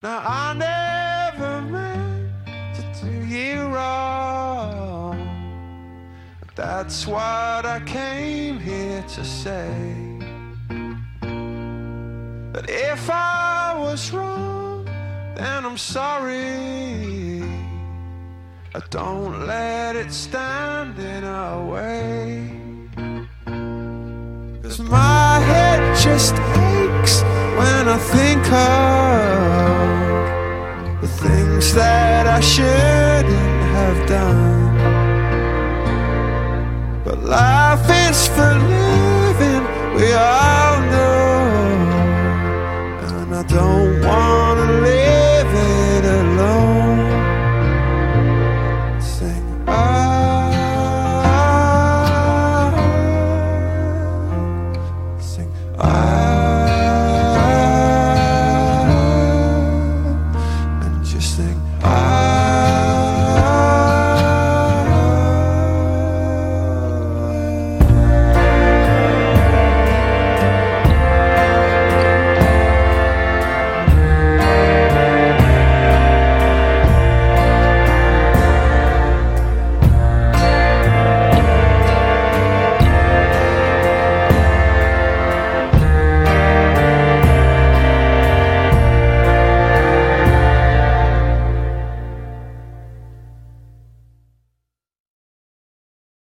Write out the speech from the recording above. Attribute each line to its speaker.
Speaker 1: Now I never meant to do you wrong, but that's what I came here to say. But if I was wrong, then I'm sorry. Don't let it stand in our way. 'Cause my head just aches when I think of the things that I shouldn't have done. But life is for living, we all know, and I don't wanna live it alone. Sing sing